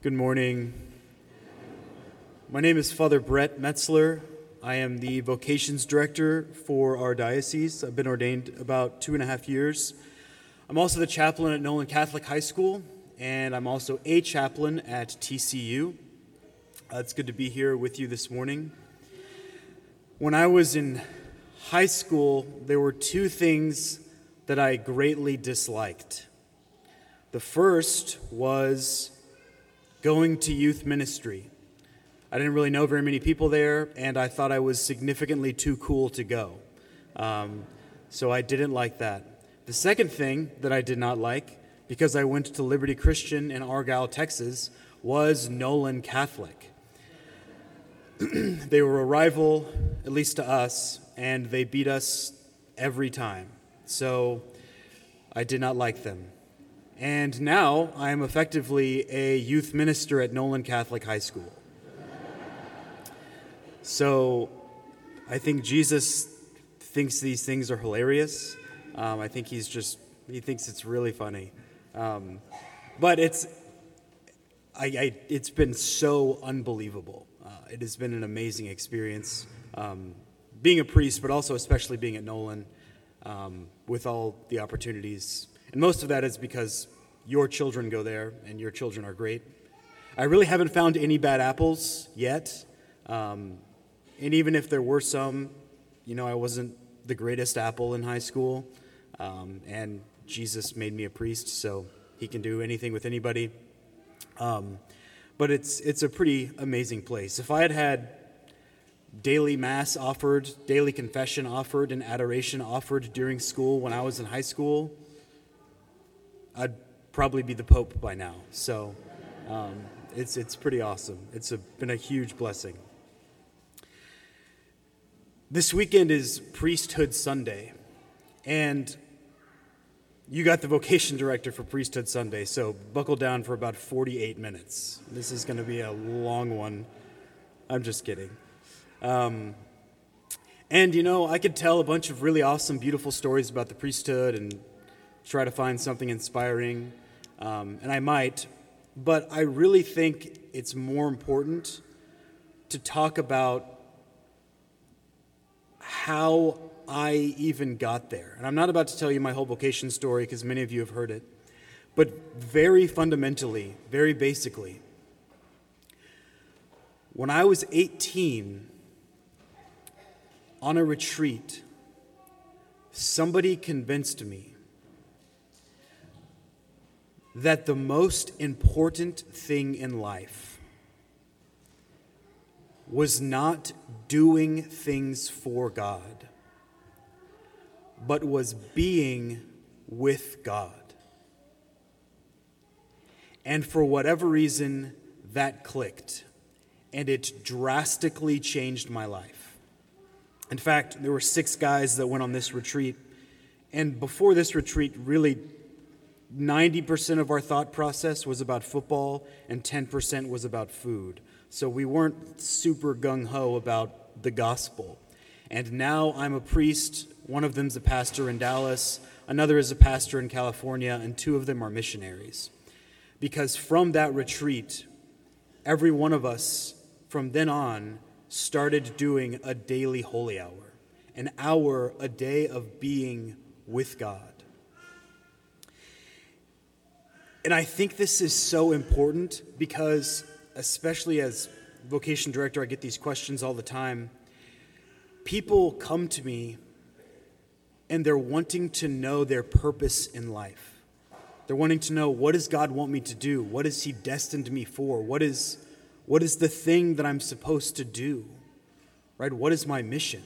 Good morning. My name is Father Brett Metzler. I am the vocations director for our diocese. I've been ordained about 2.5 years. I'm also the chaplain at Nolan Catholic High School, and I'm also a chaplain at TCU. It's good to be here with you this morning. When I was in high school, there were two things that I greatly disliked. The first was going to youth ministry. I didn't really know very many people there, and I thought I was significantly too cool to go. So I didn't like that. The second thing that I did not like, because I went to Liberty Christian in Argyle, Texas, was Nolan Catholic. They were a rival, at least to us, and they beat us every time. So I did not like them. And now I am effectively a youth minister at Nolan Catholic High School. So I think Jesus thinks these things are hilarious. I think he thinks it's really funny. But it's been so unbelievable. It has been an amazing experience, being a priest, but also especially being at Nolan, with all the opportunities. And most of that is because your children go there, and your children are great. I really haven't found any bad apples yet. And even if there were some, I wasn't the greatest apple in high school. And Jesus made me a priest, so he can do anything with anybody. But it's a pretty amazing place. If I had daily mass offered, daily confession offered, and adoration offered during school when I was in high school, I'd probably be the Pope by now. So it's pretty awesome. It's been a huge blessing. This weekend is Priesthood Sunday, and you got the vocation director for Priesthood Sunday, so buckle down for about 48 minutes. This is going to be a long one. I'm just kidding. And, I could tell a bunch of really awesome, beautiful stories about the priesthood and try to find something inspiring, and I might, but I really think it's more important to talk about how I even got there. And I'm not about to tell you my whole vocation story because many of you have heard it, but very fundamentally, very basically, when I was 18, on a retreat, somebody convinced me that the most important thing in life was not doing things for God, but was being with God. And for whatever reason, that clicked, and it drastically changed my life. In fact, there were 6 guys that went on this retreat, and before this retreat, really 90% of our thought process was about football, and 10% was about food. So we weren't super gung-ho about the gospel. And now I'm a priest. One of them's a pastor in Dallas. Another is a pastor in California. And 2 of them are missionaries. Because from that retreat, every one of us from then on started doing a daily holy hour. An hour a day of being with God. And I think this is so important because, especially as vocation director, I get these questions all the time. People come to me and they're wanting to know their purpose in life. They're wanting to know, what does God want me to do? What has he destined me for? What is the thing that I'm supposed to do? Right? What is my mission?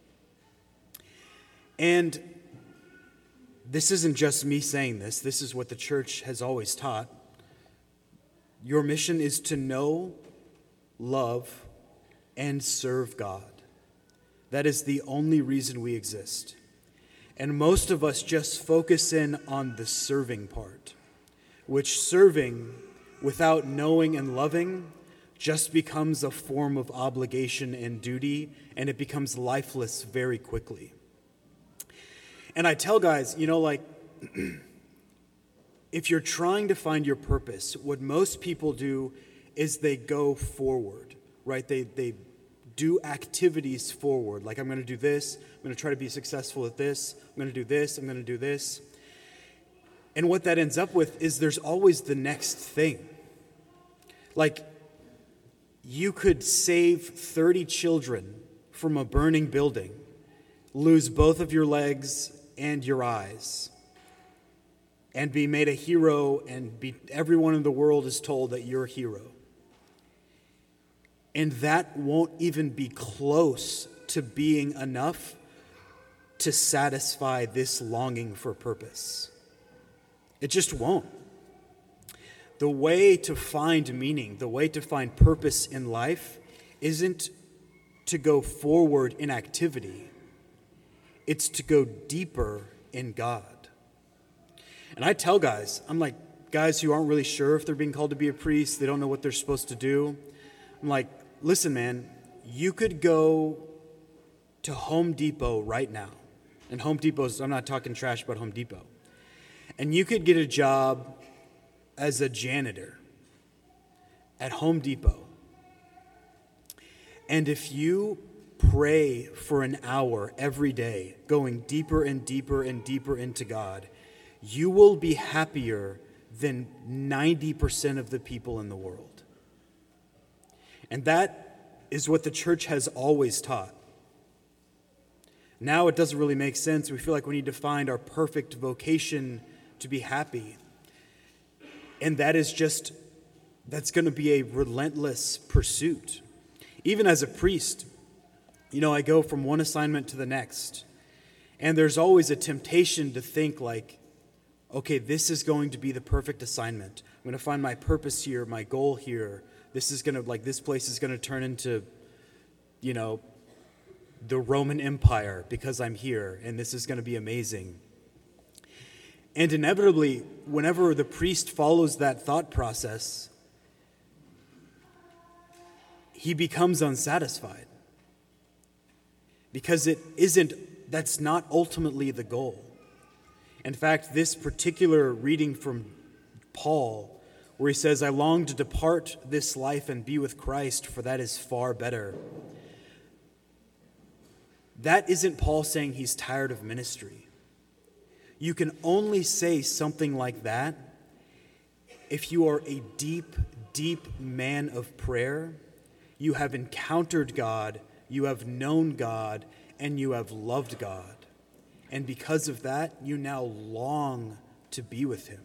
And this isn't just me saying this. This is what the church has always taught. Your mission is to know, love, and serve God. That is the only reason we exist. And most of us just focus in on the serving part, which serving without knowing and loving just becomes a form of obligation and duty, and it becomes lifeless very quickly. And I tell guys, if you're trying to find your purpose, what most people do is they go forward, right? They do activities forward. Like, I'm going to do this. I'm going to try to be successful at this. I'm going to do this. I'm going to do this. And what that ends up with is there's always the next thing. Like, you could save 30 children from a burning building, lose both of your legs and your eyes, and be made a hero, and everyone in the world is told that you're a hero. And that won't even be close to being enough to satisfy this longing for purpose. It just won't. The way to find meaning, the way to find purpose in life isn't to go forward in activity. It's to go deeper in God. And I tell guys, I'm like, guys who aren't really sure if they're being called to be a priest, they don't know what they're supposed to do. I'm like, listen, man, you could go to Home Depot right now. And Home Depot's, I'm not talking trash about Home Depot. And you could get a job as a janitor at Home Depot. And if you pray for an hour every day, going deeper and deeper and deeper into God, you will be happier than 90% of the people in the world. And that is what the church has always taught. Now it doesn't really make sense. We feel like we need to find our perfect vocation to be happy. And that's going to be a relentless pursuit. Even as a priest, I go from one assignment to the next. And there's always a temptation to think like, okay, this is going to be the perfect assignment. I'm going to find my purpose here, my goal here. This place is going to turn into, the Roman Empire because I'm here, and this is going to be amazing. And inevitably, whenever the priest follows that thought process, he becomes unsatisfied. Because that's not ultimately the goal. In fact, this particular reading from Paul, where he says, I long to depart this life and be with Christ, for that is far better. That isn't Paul saying he's tired of ministry. You can only say something like that if you are a deep, deep man of prayer. You have encountered God, you have known God, and you have loved God. And because of that, you now long to be with him.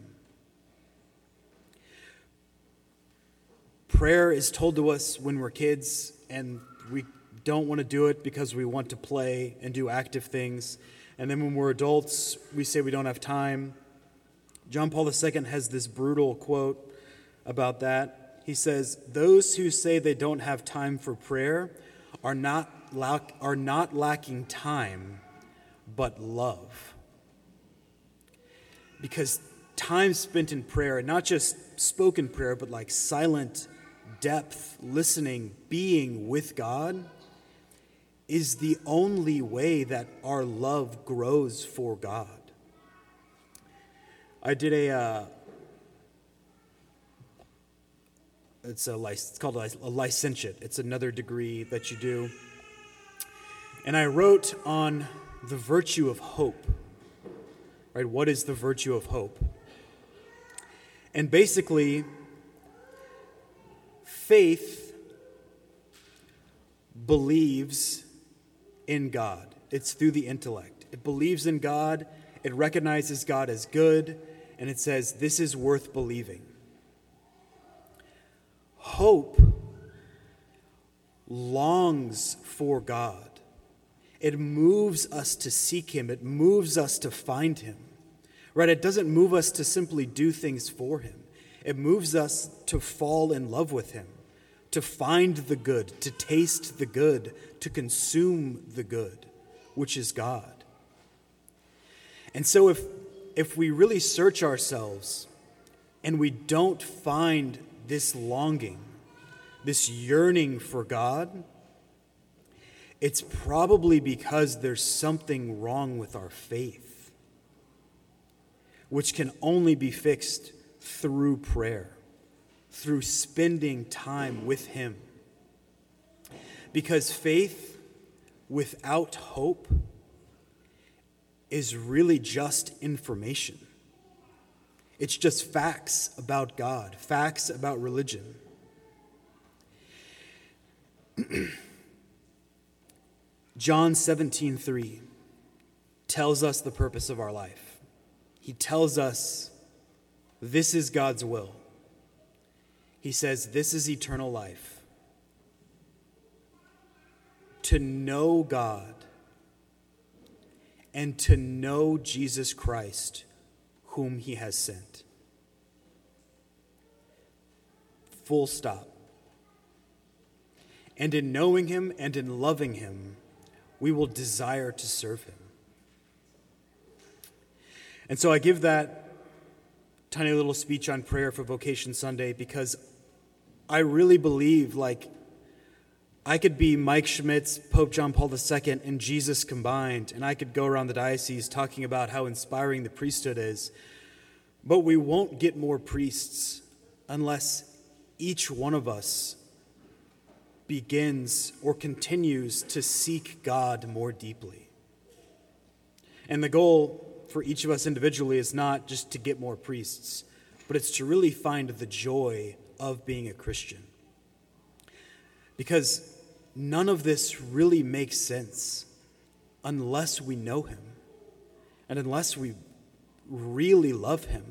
Prayer is told to us when we're kids, and we don't want to do it because we want to play and do active things. And then when we're adults, we say we don't have time. John Paul II has this brutal quote about that. He says, those who say they don't have time for prayer are not lacking time, but love. Because time spent in prayer, not just spoken prayer, but like silent depth, listening, being with God, is the only way that our love grows for God. I did it's called a licentiate. It's another degree that you do. And I wrote on the virtue of hope. Right? What is the virtue of hope? And basically, faith believes in God. It's through the intellect. It believes in God, it recognizes God as good, and it says, this is worth believing. Hope longs for God. It moves us to seek him. It moves us to find him. Right? It doesn't move us to simply do things for him. It moves us to fall in love with him, to find the good, to taste the good, to consume the good, which is God. And so if we really search ourselves and we don't find this longing, this yearning for God, it's probably because there's something wrong with our faith. which can only be fixed through prayer, through spending time with him. Because faith without hope is really just information. It's just facts about God, facts about religion. John 17:3 tells us the purpose of our life. He tells us this is God's will. He says this is eternal life. To know God and to know Jesus Christ, whom he has sent. Full stop. And in knowing him and in loving him, we will desire to serve him. And so I give that tiny little speech on prayer for Vocation Sunday because I really believe, I could be Mike Schmitz, Pope John Paul II, and Jesus combined, and I could go around the diocese talking about how inspiring the priesthood is, but we won't get more priests unless each one of us begins or continues to seek God more deeply. And the goal for each of us individually is not just to get more priests, but it's to really find the joy of being a Christian. Because none of this really makes sense unless we know him and unless we really love him.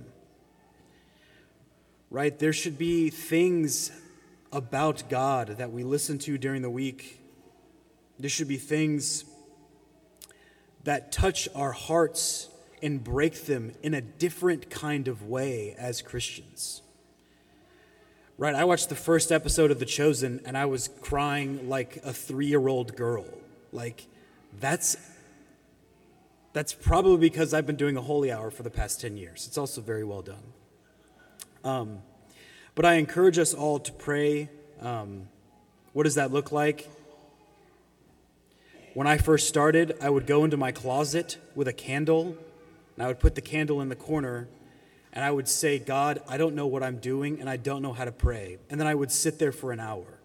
Right? There should be things about God that we listen to during the week. There should be things that touch our hearts and break them in a different kind of way as Christians. Right, I watched the first episode of The Chosen and I was crying like a 3-year-old girl. That's probably because I've been doing a holy hour for the past 10 years. It's also very well done. But I encourage us all to pray. What does that look like? When I first started, I would go into my closet with a candle, and I would put the candle in the corner, and I would say, God, I don't know what I'm doing, and I don't know how to pray. And then I would sit there for an hour.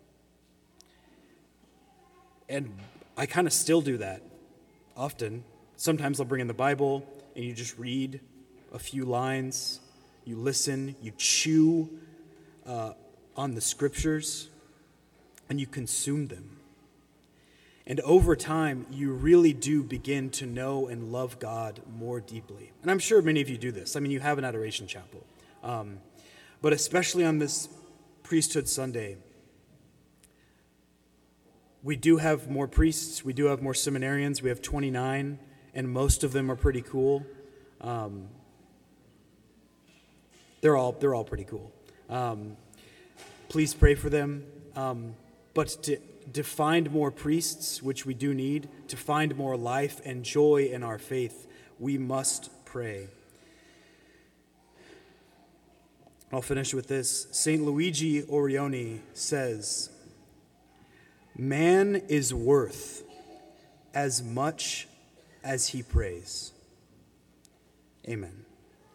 And I kind of still do that often. Sometimes I'll bring in the Bible, and you just read a few lines. You listen, you chew on the scriptures, and you consume them. And over time, you really do begin to know and love God more deeply. And I'm sure many of you do this. I mean, you have an adoration chapel. But especially on this Priesthood Sunday, we do have more priests. We do have more seminarians. We have 29, and most of them are pretty cool. They're all pretty cool. Please pray for them. But to find more priests, which we do need, to find more life and joy in our faith, we must pray. I'll finish with this. St. Luigi Orioni says, "Man is worth as much as he prays." Amen.